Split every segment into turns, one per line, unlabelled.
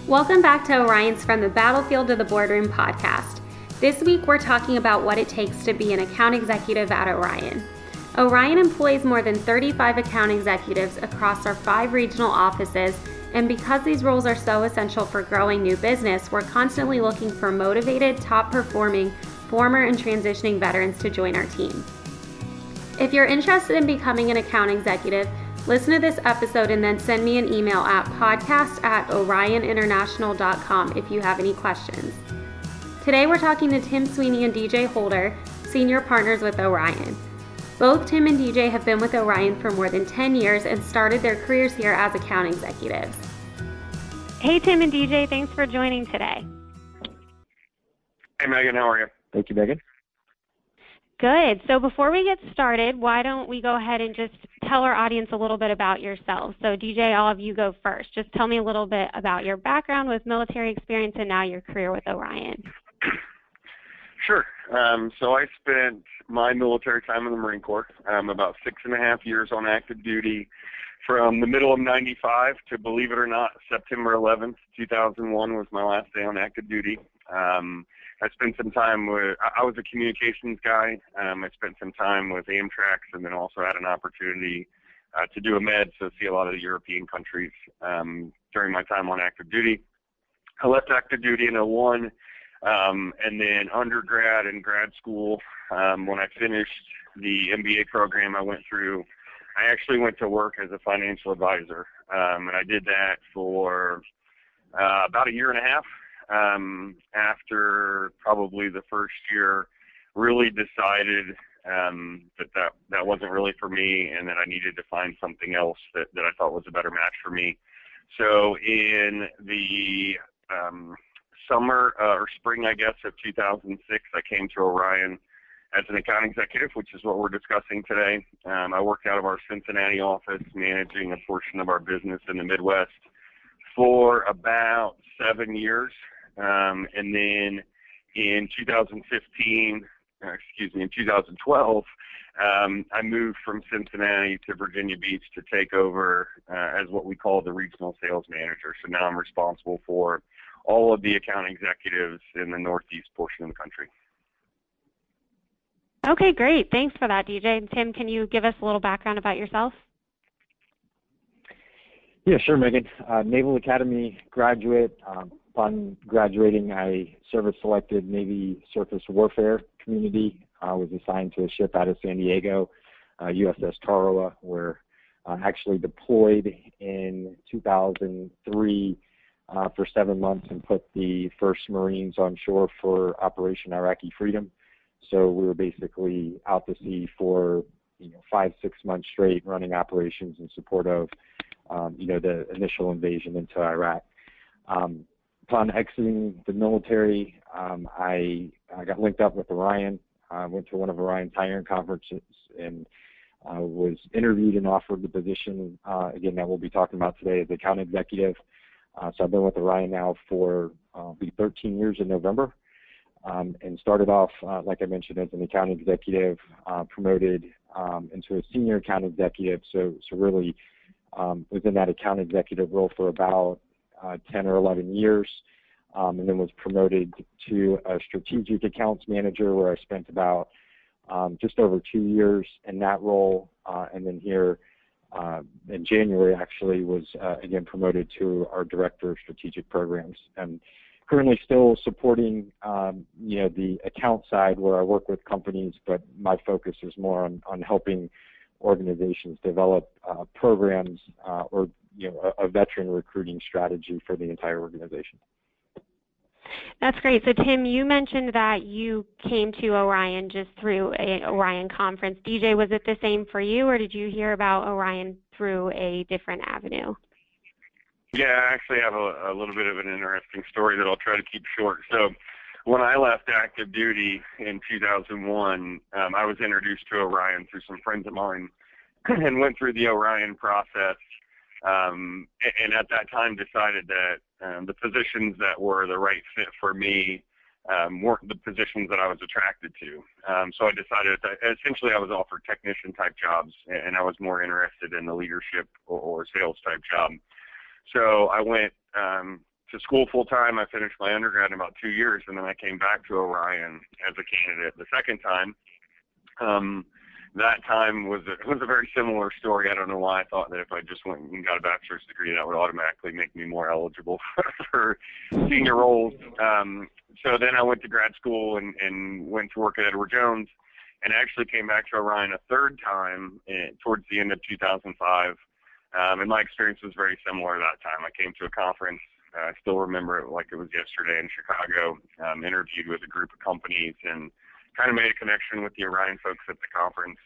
Welcome back to Orion's From the Battlefield to the Boardroom podcast. This week we're talking about what it takes to be an account executive at Orion. Orion employs more than 35 account executives across our 5 regional offices, and because these roles are so essential for growing new business, we're constantly looking for motivated, top-performing, former and transitioning veterans to join our team. If you're interested in becoming an account executive, listen to this episode and then send me an email at podcast@orioninternational.com if you have any questions. Today we're talking to Tim Sweeney and DJ Holder, senior partners with Orion. Both Tim and DJ have been with Orion for more than 10 years and started their careers here as account executives. Hey Tim and DJ, thanks for joining today.
Hey Megan, how are you?
Thank you, Megan.
Good. So before we get started, why don't we go ahead and just tell our audience a little bit about yourselves. So DJ, all of you go first. Just tell me a little bit about your background with military experience and now your career with Orion.
Sure. So I spent my military time in the Marine Corps, about 6.5 years on active duty from the middle of 95 to, believe it or not, September 11th, 2001 was my last day on active duty. I spent some time I was a communications guy. I spent some time with Amtrak and then also had an opportunity to do a med, so see a lot of the European countries during my time on active duty. I left active duty in 2001, and then undergrad and grad school, when I finished the MBA program I went through, I actually went to work as a financial advisor, and I did that for about 1.5 years. After probably the first year, really decided that wasn't really for me and that I needed to find something else that I thought was a better match for me. So in the summer or spring, I guess, of 2006, I came to Orion as an account executive, which is what we're discussing today. I worked out of our Cincinnati office, managing a portion of our business in the Midwest for about 7 years. And then in 2012, I moved from Cincinnati to Virginia Beach to take over as what we call the regional sales manager. So now I'm responsible for all of the account executives in the Northeast portion of the country.
Okay, great. Thanks for that, DJ. And Tim, can you give us a little background about yourself?
Yeah, sure, Megan. Naval Academy graduate. Upon graduating, I service-selected Navy Surface Warfare Community. I was assigned to a ship out of San Diego, USS Tarawa, where I actually deployed in 2003 for 7 months and put the first Marines on shore for Operation Iraqi Freedom. So we were basically out to sea for 5-6 months straight, running operations in support of the initial invasion into Iraq. Upon exiting the military, I got linked up with Orion. I went to one of Orion's hiring conferences and was interviewed and offered the position, again, that we'll be talking about today as account executive. So I've been with Orion now for 13 years in November, and started off, like I mentioned, as an account executive, promoted into a senior account executive. So really was in that account executive role for about 10 or 11 years, and then was promoted to a strategic accounts manager where I spent about just over 2 years in that role, and then here in January actually was again promoted to our director of strategic programs, and currently still supporting the account side where I work with companies, but my focus is more on helping organizations develop programs or a veteran recruiting strategy for the entire organization.
That's great. So Tim, you mentioned that you came to Orion just through an Orion conference. DJ, was it the same for you, or did you hear about Orion through a different avenue?
Yeah, I actually have a little bit of an interesting story that I'll try to keep short. So when I left active duty in 2001, I was introduced to Orion through some friends of mine and went through the Orion process. And at that time decided that the positions that were the right fit for me weren't the positions that I was attracted to. So I decided that essentially I was offered technician type jobs, and I was more interested in the leadership or sales type job. So I went to school full time. I finished my undergrad in about 2 years, and then I came back to Orion as a candidate the second time. That time was a very similar story. I don't know why I thought that if I just went and got a bachelor's degree, that would automatically make me more eligible for senior roles. So then I went to grad school and went to work at Edward Jones, and actually came back to Orion a third time towards the end of 2005. And my experience was very similar that time. I came to a conference. I still remember it like it was yesterday in Chicago. Interviewed with a group of companies and kind of made a connection with the Orion folks at the conference.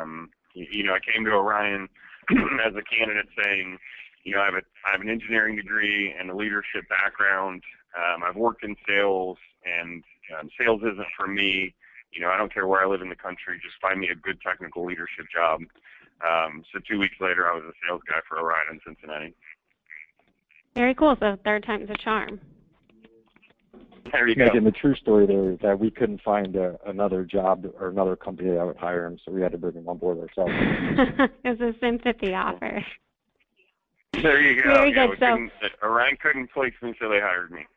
I came to Orion as a candidate saying, I have an engineering degree and a leadership background. I've worked in sales, and sales isn't for me. I don't care where I live in the country. Just find me a good technical leadership job. So 2 weeks later, I was a sales guy for Orion in Cincinnati.
Very cool. So third time's a charm.
There you go.
And the true story there is that we couldn't find another job or another company that would hire him, so we had to bring him on board ourselves.
It's a sympathy offer.
There you go.
Very good. So
Orion couldn't place me, so they hired me.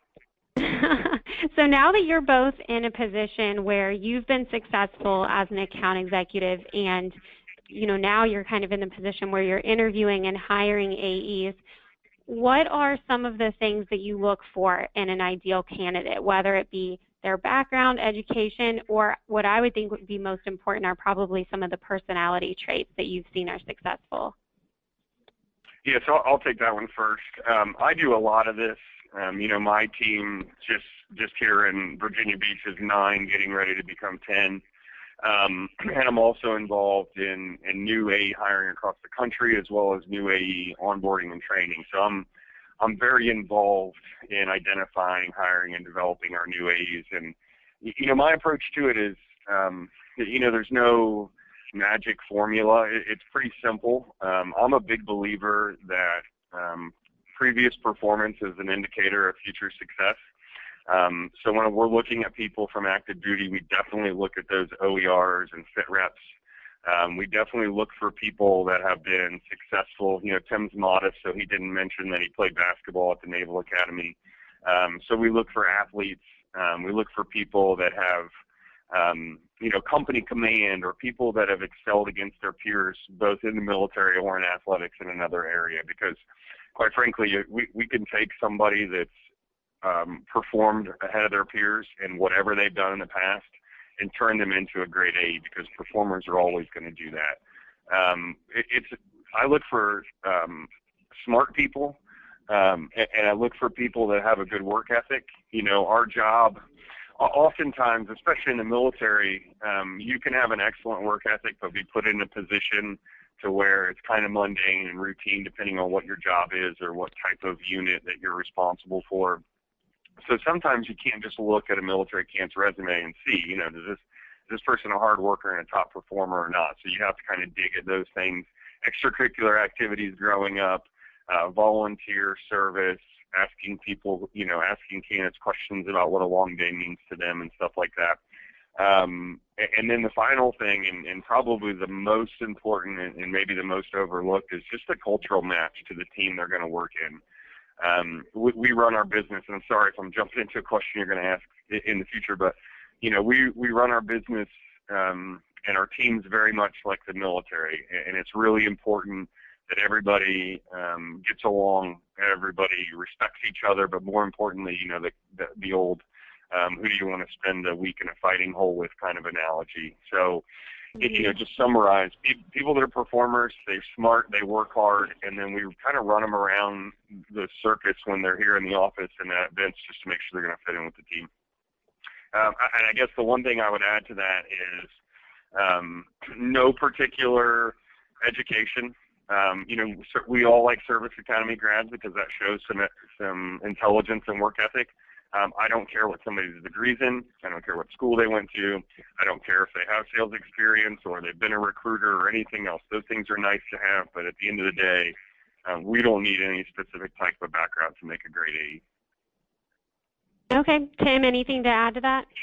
So now that you're both in a position where you've been successful as an account executive, and now you're kind of in the position where you're interviewing and hiring AEs, what are some of the things that you look for in an ideal candidate, whether it be their background, education, or what I would think would be most important are probably some of the personality traits that you've seen are successful?
Yeah, so I'll take that one first. I do a lot of this. My team just here in Virginia Beach is 9, getting ready to become 10. And I'm also involved in new AE hiring across the country, as well as new AE onboarding and training. So I'm very involved in identifying, hiring, and developing our new AEs. And my approach to it is, there's no magic formula. It's pretty simple. I'm a big believer that previous performance is an indicator of future success. So when we're looking at people from active duty, we definitely look at those OERs and fit reps. We definitely look for people that have been successful. Tim's modest, so he didn't mention that he played basketball at the Naval Academy. So we look for athletes. We look for people that have, company command, or people that have excelled against their peers, both in the military or in athletics in another area. Because, quite frankly, we can take somebody that's performed ahead of their peers in whatever they've done in the past and turn them into a great AE, because performers are always going to do that. I look for smart people, and I look for people that have a good work ethic. Our job, oftentimes, especially in the military, you can have an excellent work ethic, but be put in a position to where it's kind of mundane and routine, depending on what your job is or what type of unit that you're responsible for. So sometimes you can't just look at a military camp's resume and see, is this person a hard worker and a top performer or not? So you have to kind of dig at those things. Extracurricular activities growing up, volunteer service, asking people, asking candidates questions about what a long day means to them and stuff like that. And then the final thing, and probably the most important and maybe the most overlooked, is just a cultural match to the team they're going to work in. We run our business, and I'm sorry if I'm jumping into a question you're going to ask in the future, but we run our business and our team's very much like the military, and it's really important that everybody gets along, everybody respects each other, but more importantly, the old who do you want to spend a week in a fighting hole with kind of analogy. So, just summarize, people that are performers, they're smart, they work hard, and then we kind of run them around the circuits when they're here in the office and at events just to make sure they're going to fit in with the team. And I guess the one thing I would add to that is no particular education. We all like service academy grads because that shows some intelligence and work ethic. I don't care what somebody's degree's in. I don't care what school they went to. I don't care if they have sales experience or they've been a recruiter or anything else. Those things are nice to have, but at the end of the day, we don't need any specific type of background to make a great AE.
Okay. Tim, anything to add to that?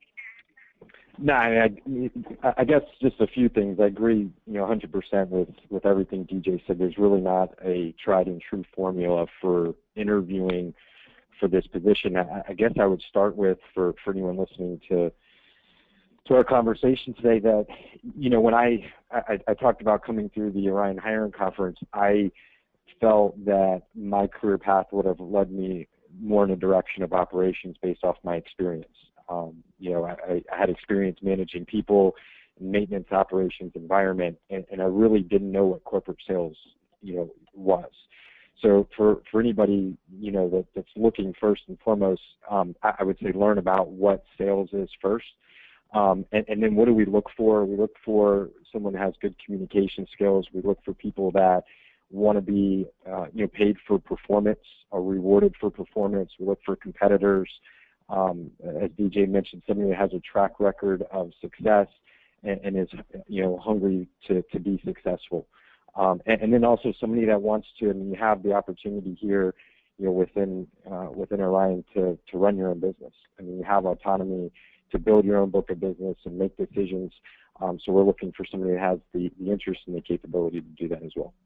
No, I guess just a few things. I agree, 100% with everything DJ said. There's really not a tried and true formula for interviewing for this position. I guess I would start with, for anyone listening to our conversation today, that, when I talked about coming through the Orion Hiring Conference, I felt that my career path would have led me more in the direction of operations based off my experience. I had experience managing people, maintenance, operations, environment, and I really didn't know what corporate sales, was. So for anybody, that's looking first and foremost, I would say learn about what sales is first. And then what do we look for? We look for someone who has good communication skills. We look for people that want to be, paid for performance or rewarded for performance. We look for competitors. As DJ mentioned, somebody that has a track record of success and is, hungry to be successful. And then also somebody that wants to, and you have the opportunity here, within Orion to run your own business. You have autonomy to build your own book of business and make decisions. So we're looking for somebody that has the interest and the capability to do that as well.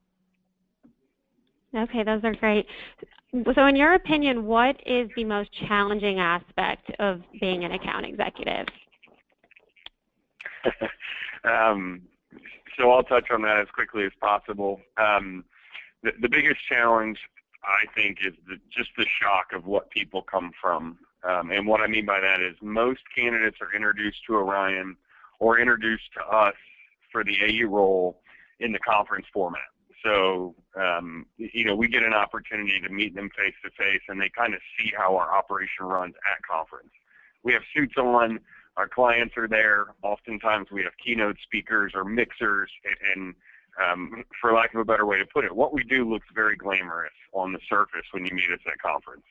Okay, those are great. So in your opinion, what is the most challenging aspect of being an account executive?
So I'll touch on that as quickly as possible. The biggest challenge, I think, is just the shock of what people come from. And what I mean by that is most candidates are introduced to Orion or introduced to us for the AE role in the conference format. So, we get an opportunity to meet them face-to-face, and they kind of see how our operation runs at conference. We have suits on. Our clients are there. Oftentimes we have keynote speakers or mixers, and for lack of a better way to put it, what we do looks very glamorous on the surface when you meet us at conference.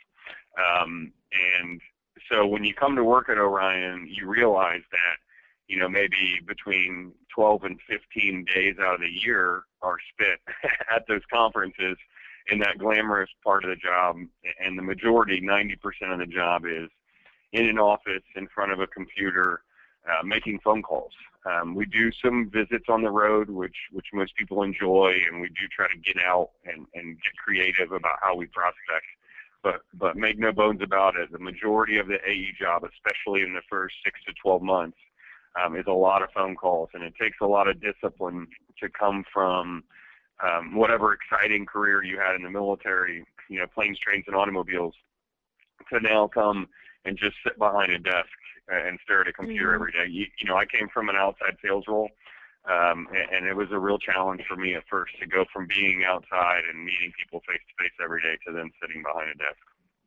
And so when you come to work at Orion, you realize that, maybe between 12 and 15 days out of the year are spent at those conferences in that glamorous part of the job. And the majority, 90% of the job, is in an office in front of a computer making phone calls. We do some visits on the road, which most people enjoy, and we do try to get out and get creative about how we prospect. But make no bones about it, the majority of the AE job, especially in the first 6 to 12 months, is a lot of phone calls, and it takes a lot of discipline to come from whatever exciting career you had in the military, planes, trains, and automobiles, to now come and just sit behind a desk and stare at a computer every day. I came from an outside sales role, and it was a real challenge for me at first to go from being outside and meeting people face-to-face every day to then sitting behind a desk.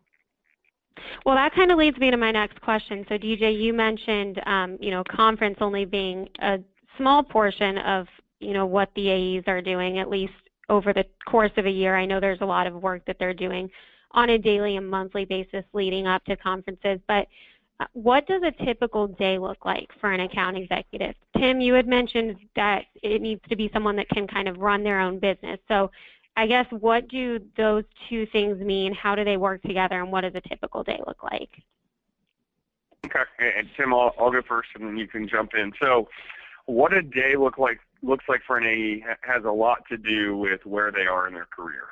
Well, that kind of leads me to my next question. So, DJ, you mentioned, conference only being a small portion of, what the AEs are doing, at least over the course of a year. I know there's a lot of work that they're doing on a daily and monthly basis leading up to conferences. But what does a typical day look like for an account executive? Tim, you had mentioned that it needs to be someone that can kind of run their own business. So I guess, what do those two things mean? How do they work together, and what does a typical day look like?
Okay, and Tim, I'll go first, and then you can jump in. So what a day looks like for an AE has a lot to do with where they are in their career.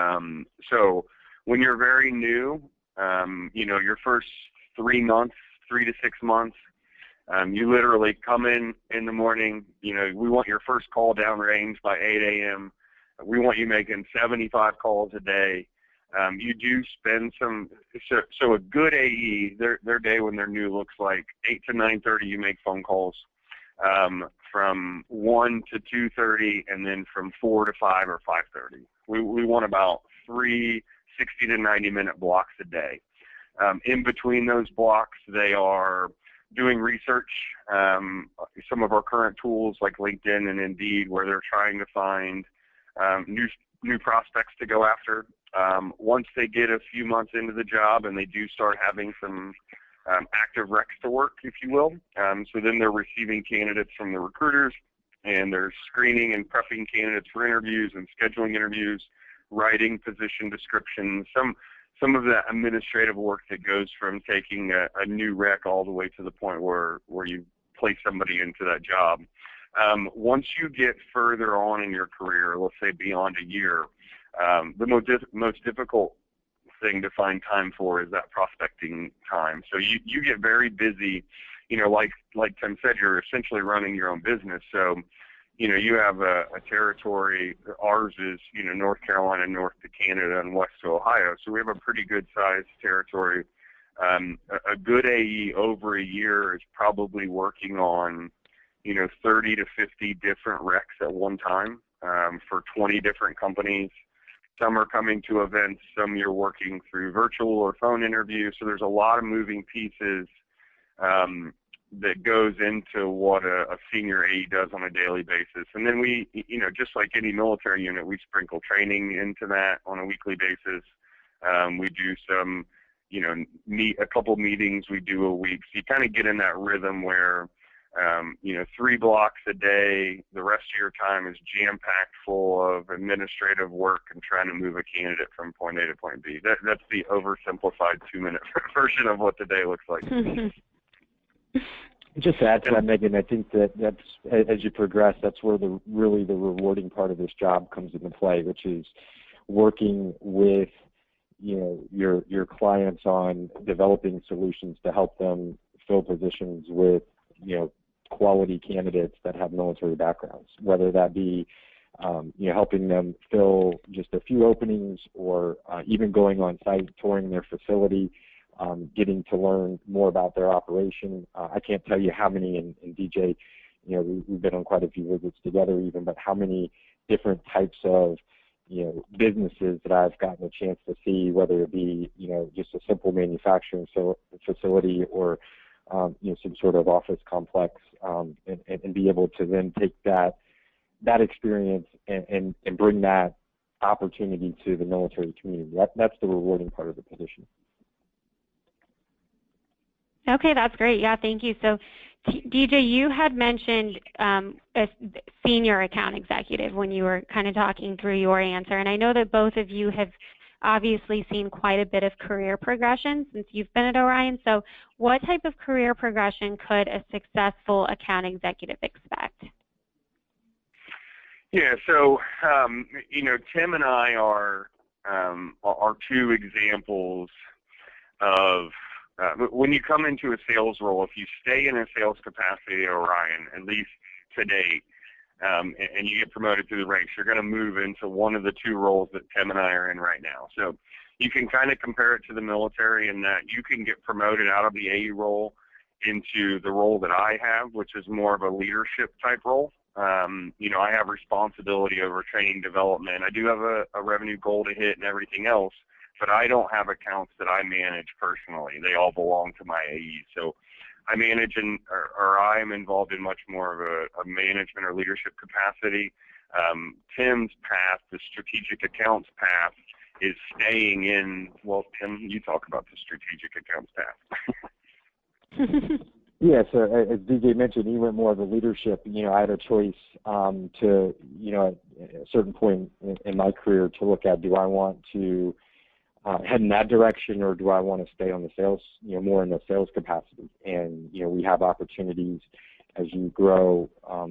So when you're very new, your first 3 to 6 months, you literally come in the morning. We want your first call downrange by 8 a.m. We want you making 75 calls a day. You do spend so a good AE, their day when they're new looks like 8 to 9:30 you make phone calls, from 1 to 2:30, and then from 4 to 5 or 5:30. We want about 3 60 to 90-minute blocks a day. In between those blocks, they are doing research, some of our current tools like LinkedIn and Indeed, where they're trying to find new prospects to go after. Once they get a few months into the job and they do start having some active recs to work, if you will, so then they're receiving candidates from the recruiters, and they're screening and prepping candidates for interviews and scheduling interviews, writing position descriptions, some of that administrative work that goes from taking a new rec all the way to the point where you place somebody into that job. Once you get further on in your career, let's say beyond a year, the most difficult thing to find time for is that prospecting time. So you get very busy, like Tim said, you're essentially running your own business. So, you have a territory. Ours is, North Carolina, north to Canada, and west to Ohio. So we have a pretty good sized territory. A good AE over a year is probably working on, 30 to 50 different recs at one time for 20 different companies. Some are coming to events. Some you're working through virtual or phone interviews. So there's a lot of moving pieces that goes into what a senior AE does on a daily basis. And then we, just like any military unit, we sprinkle training into that on a weekly basis. We do some, a couple meetings we do a week. So you kind of get in that rhythm where, 3 blocks a day, the rest of your time is jam-packed full of administrative work and trying to move a candidate from point A to point B. That's the oversimplified 2-minute version of what the day looks like.
Just to add to that, Megan, I think that's as you progress, that's where the rewarding part of this job comes into play, which is working with your clients on developing solutions to help them fill positions with quality candidates that have military backgrounds, whether that be helping them fill just a few openings or even going on site, touring their facility, getting to learn more about their operation. I can't tell you how many, and DJ, we've been on quite a few visits together even, but how many different types of businesses that I've gotten a chance to see, whether it be just a simple manufacturing facility or some sort of office complex, and be able to then take that experience and bring that opportunity to the military community. That's the rewarding part of the position.
Okay, that's great. Yeah, thank you. So, DJ, you had mentioned a senior account executive when you were kind of talking through your answer, and I know that both of you have obviously seen quite a bit of career progression since you've been at Orion. So what type of career progression could a successful account executive expect?
Yeah, so, Tim and I are two examples of when you come into a sales role, if you stay in a sales capacity at Orion, at least to date, and you get promoted through the ranks, you're going to move into one of the two roles that Tim and I are in right now. So you can kind of compare it to the military in that you can get promoted out of the AE role into the role that I have, which is more of a leadership type role. I have responsibility over training development. I do have a revenue goal to hit and everything else, but I don't have accounts that I manage personally. They all belong to my AE. So I manage or I am involved in much more of a management or leadership capacity. Tim's path, the strategic accounts path, is staying in, well, Tim, you talk about the strategic accounts path.
Yeah, so as DJ mentioned, he went more of a leadership. I had a choice to, at a certain point in my career to look at, do I want to head in that direction, or do I want to stay on the sales, more in the sales capacity? And, we have opportunities as you grow,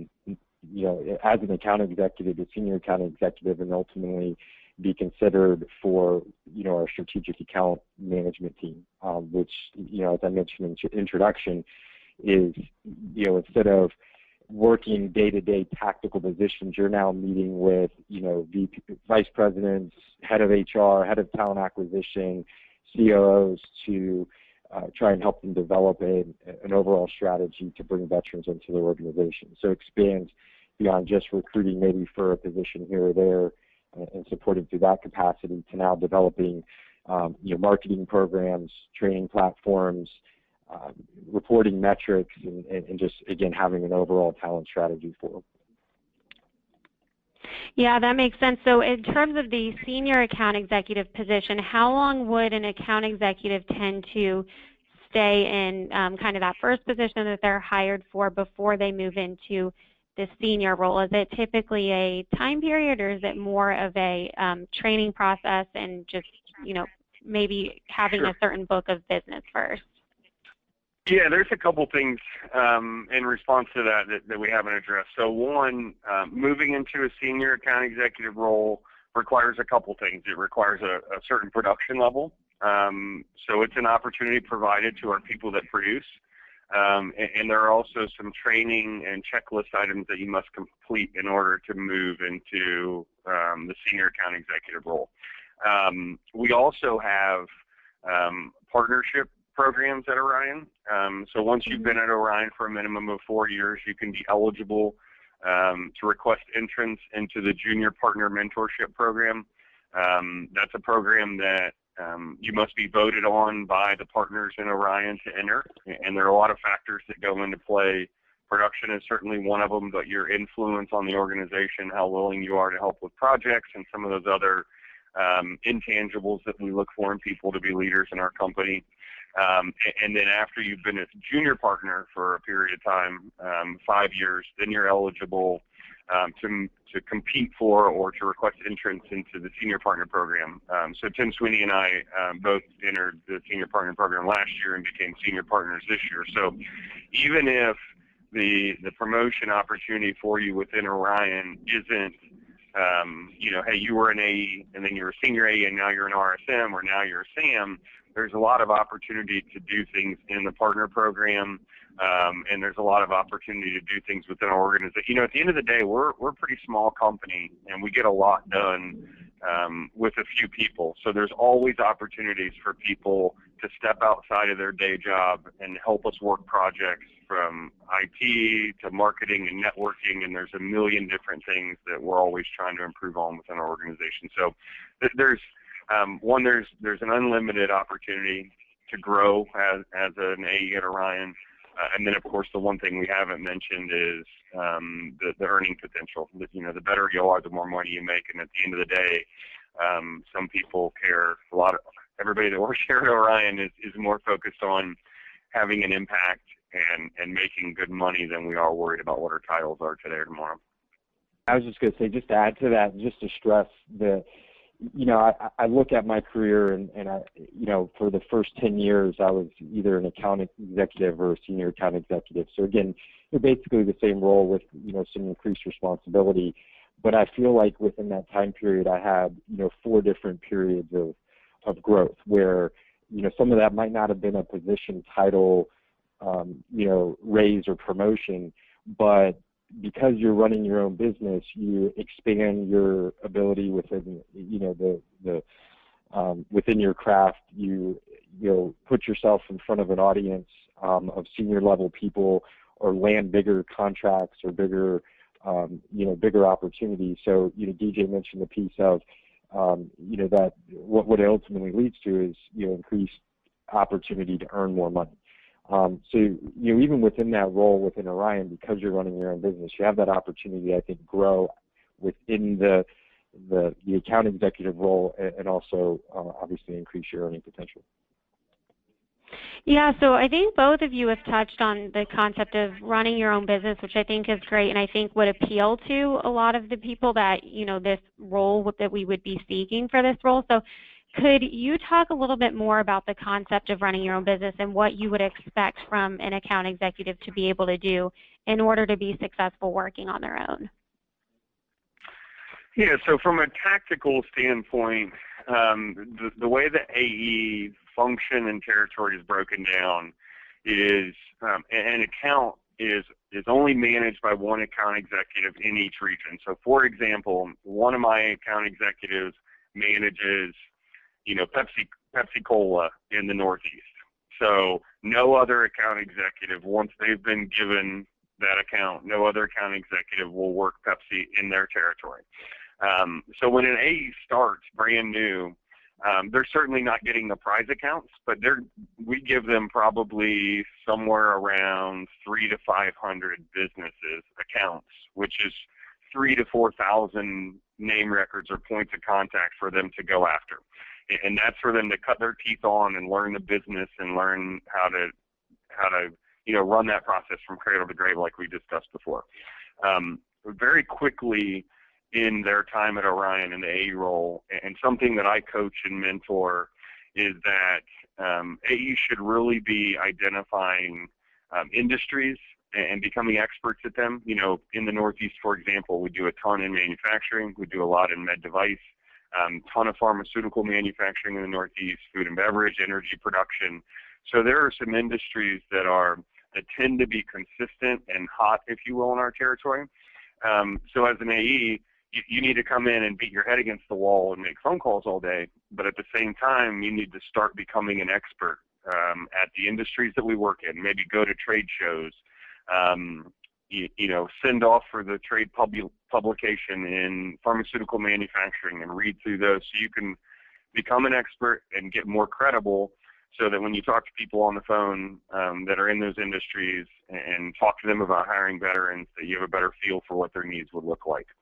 as an account executive, a senior account executive, and ultimately be considered for, our strategic account management team, which, as I mentioned in introduction, is, instead of working day-to-day tactical positions, you're now meeting with, vice presidents, head of HR, head of talent acquisition, COOs to try and help them develop an overall strategy to bring veterans into their organization. So expand beyond just recruiting maybe for a position here or there and supporting through that capacity to now developing, marketing programs, training platforms, reporting metrics, and just, again, having an overall talent strategy for them.
Yeah, that makes sense. So in terms of the senior account executive position, how long would an account executive tend to stay in kind of that first position that they're hired for before they move into the senior role? Is it typically a time period, or is it more of a training process and just, maybe having a certain book of business first?
Yeah, there's a couple things in response to that we haven't addressed. So one, moving into a senior account executive role requires a couple things. It requires a certain production level. So it's an opportunity provided to our people that produce. And there are also some training and checklist items that you must complete in order to move into the senior account executive role. We also have partnership programs at Orion. So once you've been at Orion for a minimum of 4 years, you can be eligible to request entrance into the Junior Partner Mentorship Program. That's a program that you must be voted on by the partners in Orion to enter, and there are a lot of factors that go into play. Production is certainly one of them, but your influence on the organization, how willing you are to help with projects, and some of those other intangibles that we look for in people to be leaders in our company. And then after you've been a junior partner for a period of time, 5 years, then you're eligible to compete for or to request entrance into the senior partner program. So Tim Sweeney and I both entered the senior partner program last year and became senior partners this year. So even if the promotion opportunity for you within Orion isn't, hey, you were an AE and then you're a senior AE and now you're an RSM or now you're a SAM, there's a lot of opportunity to do things in the partner program, and there's a lot of opportunity to do things within our organization. At the end of the day, we're a pretty small company, and we get a lot done with a few people. So there's always opportunities for people to step outside of their day job and help us work projects from IT to marketing and networking, and there's a million different things that we're always trying to improve on within our organization. So there's an unlimited opportunity to grow as an AE at Orion. And then, of course, the one thing we haven't mentioned is the earning potential. The better you are, the more money you make. And at the end of the day, some people care a lot. Everybody that works here at Orion is more focused on having an impact and making good money than we are worried about what our titles are today or tomorrow.
I was just going to say, just to add to that, just to stress that, I look at my career and I, for the first 10 years, I was either an account executive or a senior account executive. So again, you're basically the same role with, some increased responsibility. But I feel like within that time period, I had, 4 different periods of growth where, some of that might not have been a position title, raise or promotion, but because you're running your own business, you expand your ability within, within your craft. You put yourself in front of an audience of senior level people, or land bigger contracts or bigger, bigger opportunities. So, DJ mentioned the piece of, that what it ultimately leads to is, increased opportunity to earn more money. So, even within that role within Orion, because you're running your own business, you have that opportunity, I think, grow within the account executive role and also obviously increase your earning potential.
Yeah, so I think both of you have touched on the concept of running your own business, which I think is great and I think would appeal to a lot of the people that, this role that we would be seeking for this role. So could you talk a little bit more about the concept of running your own business and what you would expect from an account executive to be able to do in order to be successful working on their own?
Yeah, so from a tactical standpoint, the way the AE function and territory is broken down is an account is only managed by one account executive in each region. So, for example, one of my account executives manages Pepsi Cola in the Northeast. So no other account executive, once they've been given that account, no other account executive will work Pepsi in their territory. So when an AE starts brand new, they're certainly not getting the prize accounts, but we give them probably somewhere around 300 to 500 businesses accounts, which is 3,000 to 4,000 name records or points of contact for them to go after. And that's for them to cut their teeth on and learn the business and learn how to run that process from cradle to grave like we discussed before. Very quickly in their time at Orion in the AE role, and something that I coach and mentor is that AE should really be identifying industries and becoming experts at them. In the Northeast, for example, we do a ton in manufacturing, we do a lot in med device. ton of pharmaceutical manufacturing in the Northeast, food and beverage, energy production. So there are some industries that tend to be consistent and hot, if you will, in our territory. So as an AE, you need to come in and beat your head against the wall and make phone calls all day, but at the same time, you need to start becoming an expert at the industries that we work in. Maybe go to trade shows, send off for the trade publication in pharmaceutical manufacturing and read through those so you can become an expert and get more credible, so that when you talk to people on the phone that are in those industries and talk to them about hiring veterans, that you have a better feel for what their needs would look like.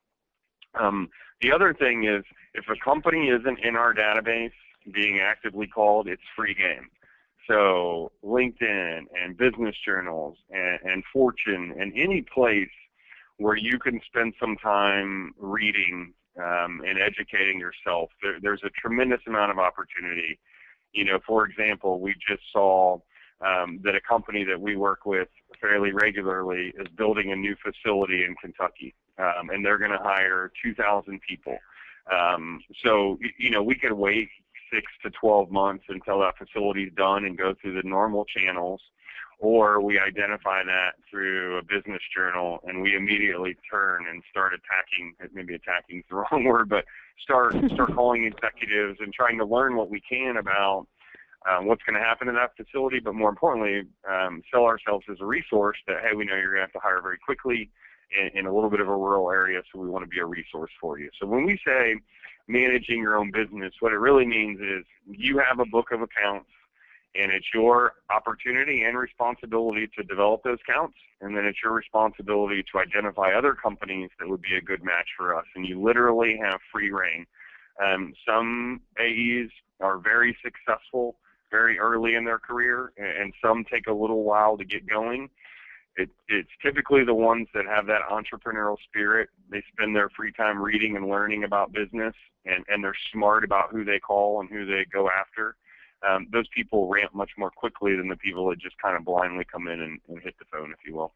The other thing is, if a company isn't in our database being actively called, it's free game. So LinkedIn and business journals and Fortune and any place where you can spend some time reading and educating yourself, there's a tremendous amount of opportunity. For example, we just saw that a company that we work with fairly regularly is building a new facility in Kentucky, and they're going to hire 2,000 people. So we could wait 6 to 12 months until that facility's done and go through the normal channels, or we identify that through a business journal and we immediately turn and start attacking, maybe attacking is the wrong word, but start calling executives and trying to learn what we can about what's going to happen in that facility, but more importantly, sell ourselves as a resource that, hey, we know you're going to have to hire very quickly in a little bit of a rural area, so we want to be a resource for you. So when we say managing your own business, what it really means is you have a book of accounts, and it's your opportunity and responsibility to develop those accounts, and then it's your responsibility to identify other companies that would be a good match for us, and you literally have free reign. Some AEs are very successful very early in their career, and some take a little while to get going. It's typically the ones that have that entrepreneurial spirit. They spend their free time reading and learning about business, and they're smart about who they call and who they go after. Those people ramp much more quickly than the people that just kind of blindly come in and hit the phone, if you will.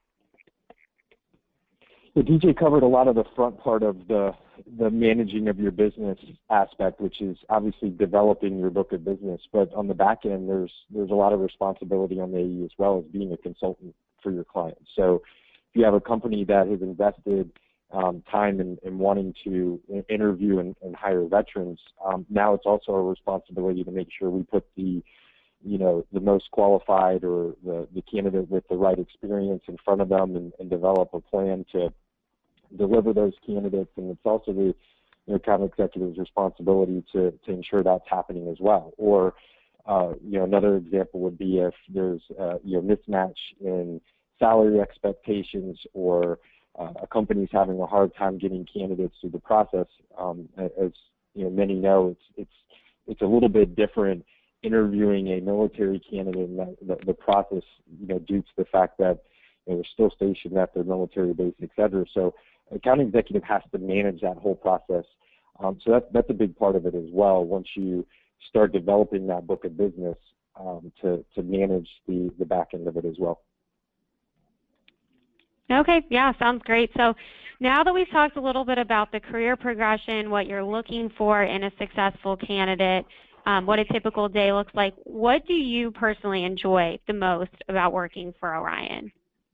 Yeah, DJ covered a lot of the front part of the managing of your business aspect, which is obviously developing your book of business. But on the back end, there's a lot of responsibility on the AE as well as being a consultant for your clients. So if you have a company that has invested time in wanting to interview and hire veterans, now it's also a responsibility to make sure we put the most qualified or the candidate with the right experience in front of them and develop a plan to deliver those candidates. And it's also the account executive's responsibility to ensure that's happening as well. Or another example would be if there's mismatch in salary expectations, or a company's having a hard time getting candidates through the process. As many know, it's a little bit different interviewing a military candidate, and the process, due to the fact that they're still stationed at their military base, et cetera. So account executive has to manage that whole process. So that's a big part of it as well. Once you start developing that book of business, to manage the back end of it as well.
Okay, yeah, sounds great. So now that we've talked a little bit about the career progression, what you're looking for in a successful candidate, what a typical day looks like, what do you personally enjoy the most about working for Orion?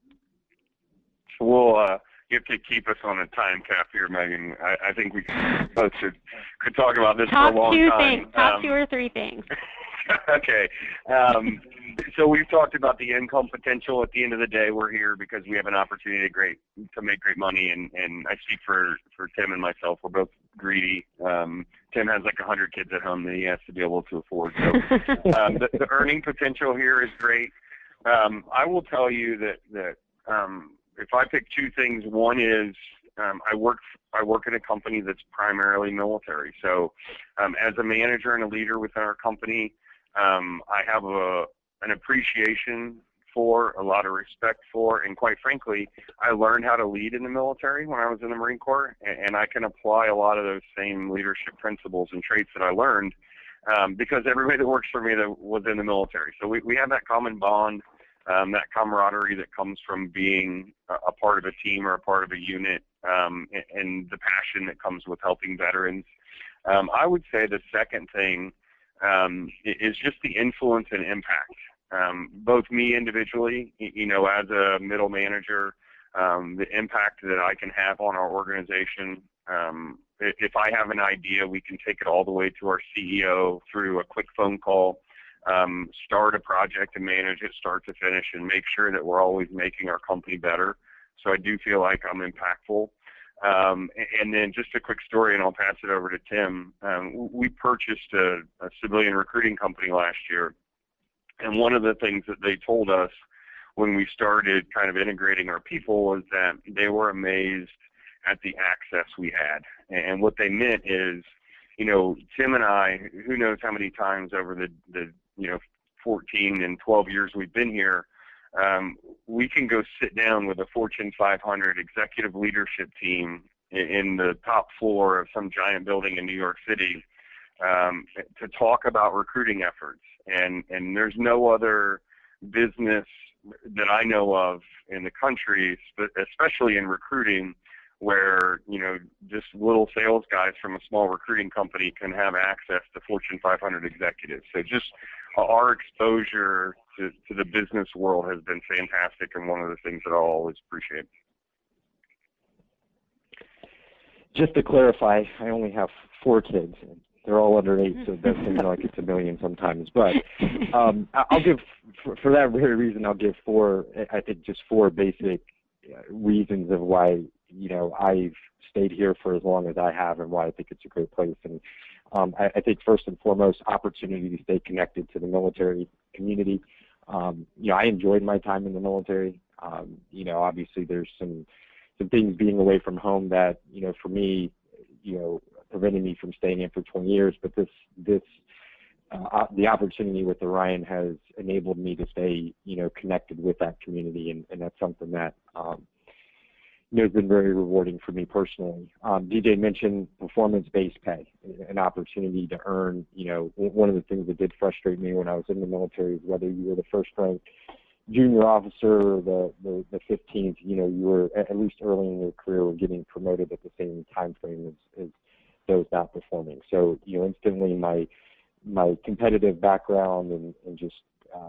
Well, you have to keep us on a time cap here, Megan. I think we both could talk about this for a long time.
Top 2 or 3 things.
Okay. So we've talked about the income potential. At the end of the day, we're here because we have an opportunity to make great money, and I speak for Tim and myself. We're both greedy. Tim has like 100 kids at home that he has to be able to afford. So the earning potential here is great. I will tell you that if I pick 2 things, one is I work in a company that's primarily military. So as a manager and a leader within our company, I have an appreciation for, a lot of respect for, and quite frankly, I learned how to lead in the military when I was in the Marine Corps, and I can apply a lot of those same leadership principles and traits that I learned because everybody that works for me that was in the military. So we have that common bond, that camaraderie that comes from being a part of a team or a part of a unit, and the passion that comes with helping veterans. I would say the second thing is just the influence and impact. Both me individually, as a middle manager, the impact that I can have on our organization. If I have an idea, we can take it all the way to our CEO through a quick phone call, start a project and manage it start to finish and make sure that we're always making our company better. So I do feel like I'm impactful. And then just a quick story, and I'll pass it over to Tim. We purchased a civilian recruiting company last year, and one of the things that they told us when we started kind of integrating our people was that they were amazed at the access we had. And what they meant is, Tim and I, who knows how many times over the 14 and 12 years we've been here, we can go sit down with a Fortune 500 executive leadership team in the top floor of some giant building in New York City to talk about recruiting efforts. And there's no other business that I know of in the country, especially in recruiting, where just little sales guys from a small recruiting company can have access to Fortune 500 executives. So just our exposure to the business world has been fantastic, and one of the things that I'll always appreciate.
Just to clarify, I only have 4 kids. They're all under 8, so it does seem like it's a million sometimes. But I'll give, for that very reason, I'll give 4 basic reasons of why I've stayed here for as long as I have and why I think it's a great place. And I think first and foremost, opportunity to stay connected to the military community. I enjoyed my time in the military. Obviously there's some things being away from home that, for me, prevented me from staying in for 20 years. But the opportunity with Orion has enabled me to stay, connected with that community, and that's something that has been very rewarding for me personally. DJ mentioned performance-based pay, an opportunity to earn. One of the things that did frustrate me when I was in the military is whether you were the first-ranked junior officer or the 15th, you were at least early in your career were getting promoted at the same time frame as those not performing. So, instantly my competitive background and just,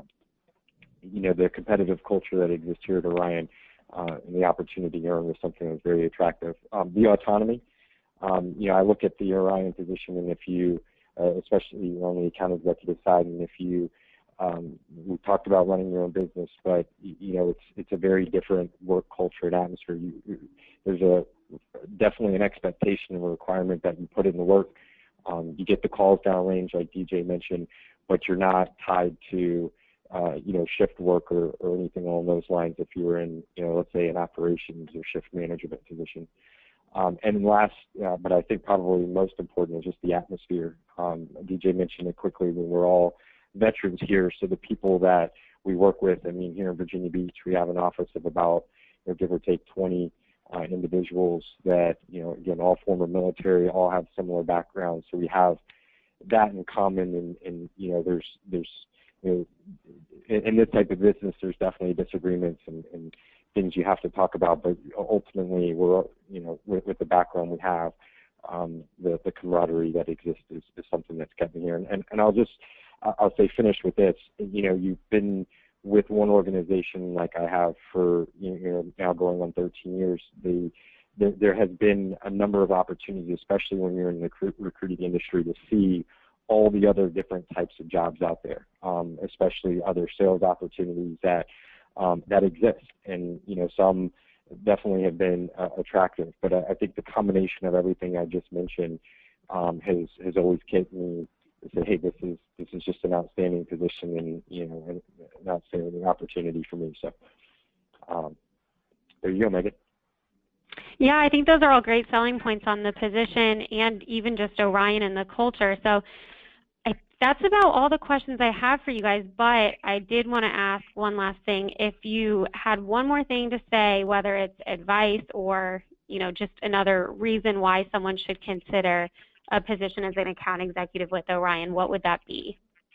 the competitive culture that exists here at Orion, and the opportunity to earn was something that was very attractive. The autonomy, I look at the Orion position, and if you, especially on the account executive side, and if you, we talked about running your own business, but it's a very different work culture and atmosphere. There's definitely an expectation and a requirement that you put in the work. You get the calls downrange, like DJ mentioned, but you're not tied to shift work or anything along those lines if you were in, let's say an operations or shift management position. And last, but I think probably most important, is just the atmosphere. DJ mentioned it quickly, when we're all veterans here, so the people that we work with, here in Virginia Beach, we have an office of about, give or take 20 individuals that, again, all former military, all have similar backgrounds. So we have that in common, and there's in this type of business, there's definitely disagreements and things you have to talk about, but ultimately we're, with the background we have, the camaraderie that exists is something that's kept me here. And I'll say finish with this. You've been with one organization like I have for now going on 13 years. There has been a number of opportunities, especially when you're in the recruiting industry, to see all the other different types of jobs out there, especially other sales opportunities that exist. And some definitely have been attractive. But I think the combination of everything I just mentioned has always kept me to say, hey, this is just an outstanding position and an outstanding opportunity for me. So there you go, Megan.
Yeah, I think those are all great selling points on the position and even just Orion and the culture. So that's about all the questions I have for you guys, but I did want to ask one last thing. If you had one more thing to say, whether it's advice or, just another reason why someone should consider a position as an account executive with Orion, what would that be?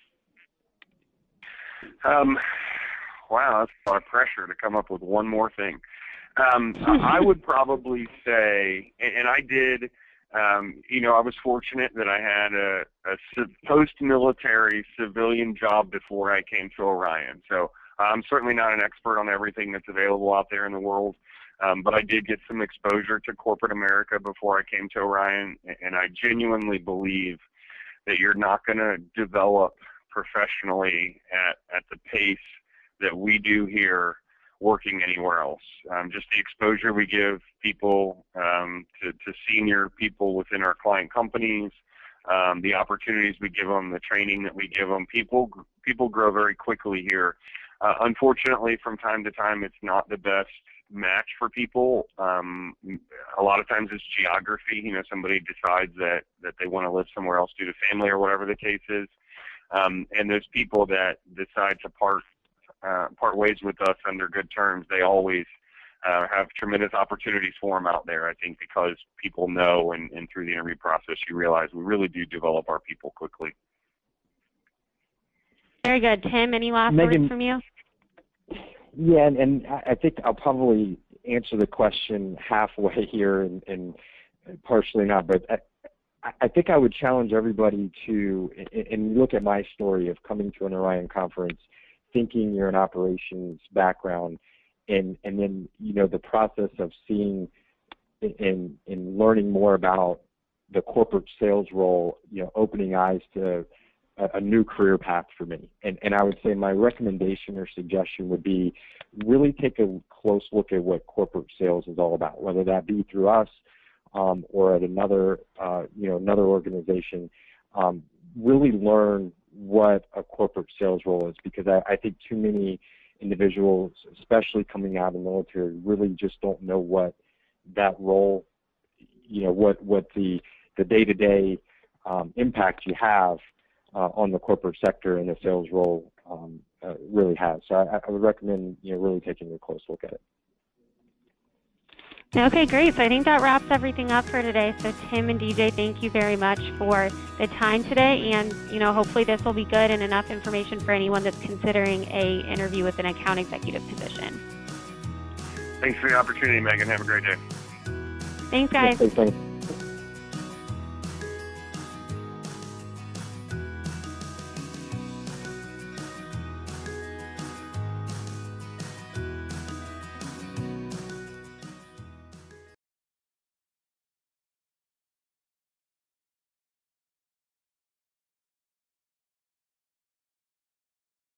Wow, that's a lot of pressure to come up with one more thing. I would probably say, and I did I was fortunate that I had a post-military civilian job before I came to Orion. So I'm certainly not an expert on everything that's available out there in the world, but I did get some exposure to corporate America before I came to Orion, and I genuinely believe that you're not going to develop professionally at the pace that we do here working anywhere else. Just the exposure we give people, to senior people within our client companies, the opportunities we give them, the training that we give them, people grow very quickly here. Unfortunately, from time to time, it's not the best match for people. A lot of times it's geography. Somebody decides that they want to live somewhere else due to family or whatever the case is. And those people that decide to part ways with us under good terms, they always have tremendous opportunities for them out there, I think, because people know, and through the interview process you realize we really do develop our people quickly.
Very good. Tim, any last
Megan,
words from you?
Yeah, and I think I'll probably answer the question halfway here and partially not, but I think I would challenge everybody to, and look at my story of coming to an Orion conference, thinking you're an operations background, and then the process of seeing and learning more about the corporate sales role, opening eyes to a new career path for me. And I would say my recommendation or suggestion would be really take a close look at what corporate sales is all about, whether that be through us or at another organization. Really learn what a corporate sales role is, because I think too many individuals, especially coming out of the military, really just don't know what that role, what the day-to-day impact you have on the corporate sector and the sales role really has. So I would recommend really taking a close look at it.
Okay, great. So I think that wraps everything up for today. So Tim and DJ, thank you very much for the time today, and hopefully this will be good and enough information for anyone that's considering a interview with an account executive position.
Thanks for the opportunity, Megan. Have a great day.
Thanks, guys.
Thanks.